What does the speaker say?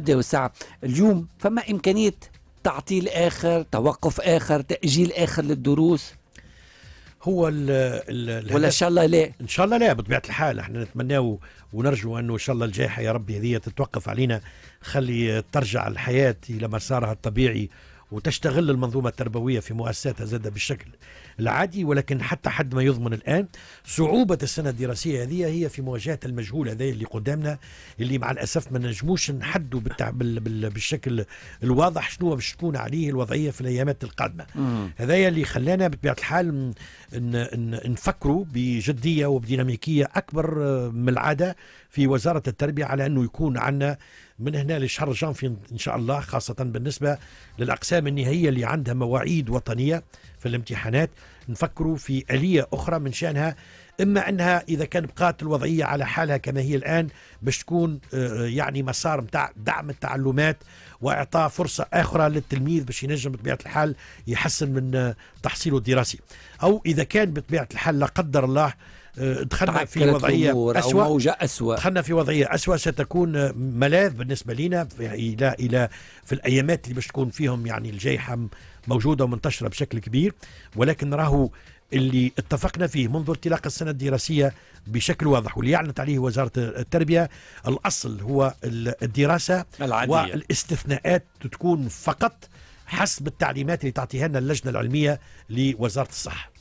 المدة والساعة. اليوم فما إمكانية تعطيل آخر، توقف آخر، تأجيل آخر للدروس؟ هو ولا إن شاء الله لا؟ إن شاء الله لا، بطبيعة الحال احنا نتمناه ونرجو أنه إن شاء الله الجائحة يا ربي هذه تتوقف علينا، خلي ترجع الحياة إلى مسارها الطبيعي وتشتغل المنظومة التربوية في مؤسساتها زادة بالشكل العادي. ولكن حتى حد ما يضمن الآن صعوبة السنة الدراسية هذه هي في مواجهة المجهول هذا اللي قدامنا، اللي مع الأسف ما نجموش نحدوا بالشكل الواضح شنو باش تكون عليه الوضعية في الأيامات القادمة. هذا اللي خلانا بطبيعة الحال نفكروا بجدية وبديناميكية أكبر من العادة في وزارة التربية على أنه يكون عندنا من هنا لشهر جانفي إن شاء الله، خاصة بالنسبة للأقسام النهائية اللي عندها مواعيد وطنية في الامتحانات، نفكروا في آلية أخرى من شأنها إما أنها إذا كان بقات الوضعية على حالها كما هي الآن باش تكون يعني مسار متاع دعم التعلمات وإعطاء فرصة أخرى للتلميذ باش ينجم بطبيعة الحال يحسن من تحصيله الدراسي، أو إذا كان بطبيعة الحال لا قدر الله دخلنا في وضعية أسوأ، دخلنا في وضعية أسوأ ستكون ملاذ بالنسبة لنا إلى في الأيامات اللي باش تكون فيهم يعني الجائحة موجودة ومنتشرة بشكل كبير. ولكن راهو اللي اتفقنا فيه منذ انطلاق السنة الدراسية بشكل واضح واللي أعلنت عليه وزارة التربية، الأصل هو الدراسة العادية، والاستثناءات تكون فقط حسب التعليمات اللي تعطيها لنا اللجنة العلمية لوزارة الصحة.